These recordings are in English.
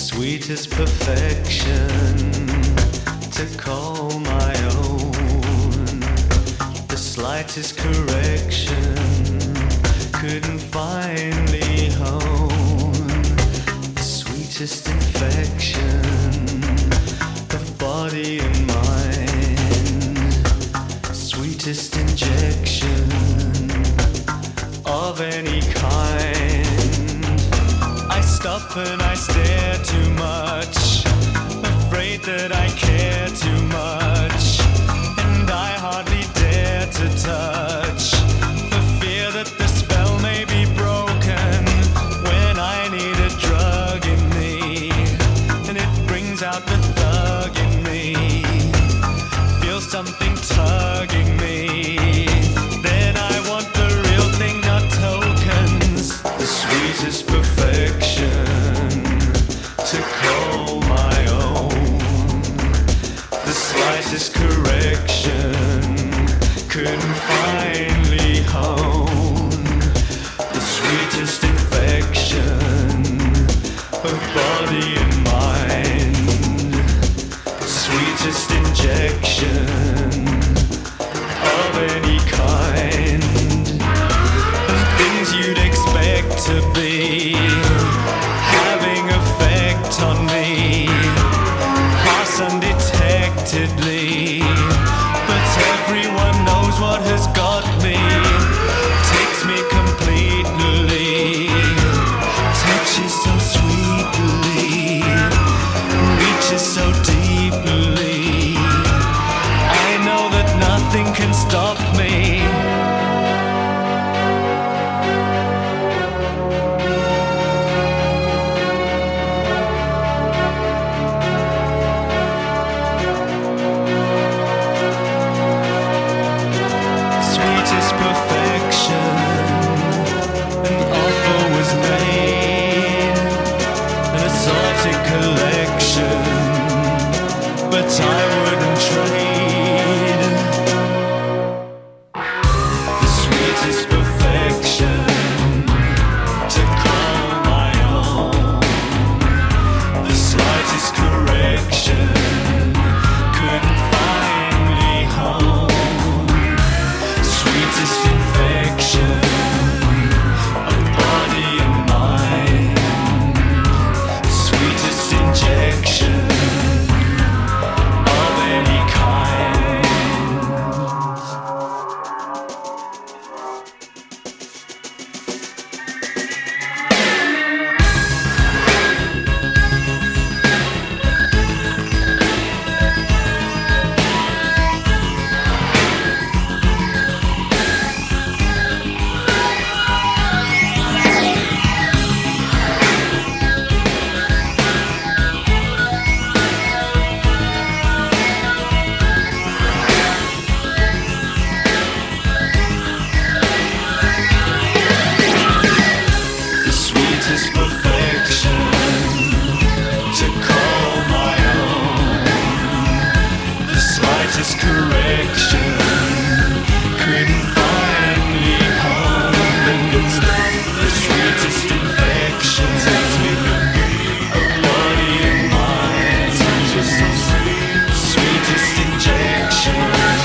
sweetest perfection to call my own. The slightest correction couldn't finally hone. The sweetest infection of body and mind, sweetest injection of any kind. I stop and I stare too much, afraid that I care too much, and I hardly dare to touch, for fear that the spell may be broken when I need a drug in me, and it brings out the thug in me, feel something tugging me, then I want the real thing, not tokens, the sweetest perfection to call my own. The slightest correction couldn't finally hone. The sweetest infection of body and mind, sweetest injection of any kind. The things you'd expect to be having effect on me, pass undetectedly, but everyone knows what has got me, takes me completely, touches so sweetly, reaches so deeply. I know that nothing can stop me. Perfection, an offer was made, an assorted collection, but I wouldn't trade. The sweetest perfection to call my own. The slightest correction couldn't finally hone. Sweetest infection of body and mind, sweetest injection of any kind. Perfection to call my own. The slightest correction couldn't finally hone. The sweetest infection of body and mind, sweetest injection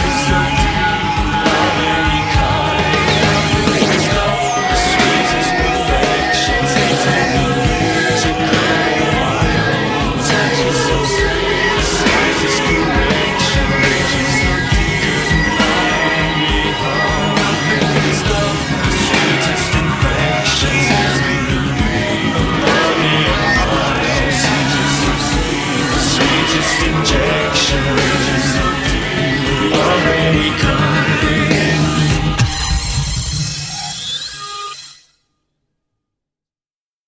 of any kind. The sweetest perfection to call my own. The slightest correction couldn't finally hone. The sweetest infection of body and mind, sweetest injection of any kind.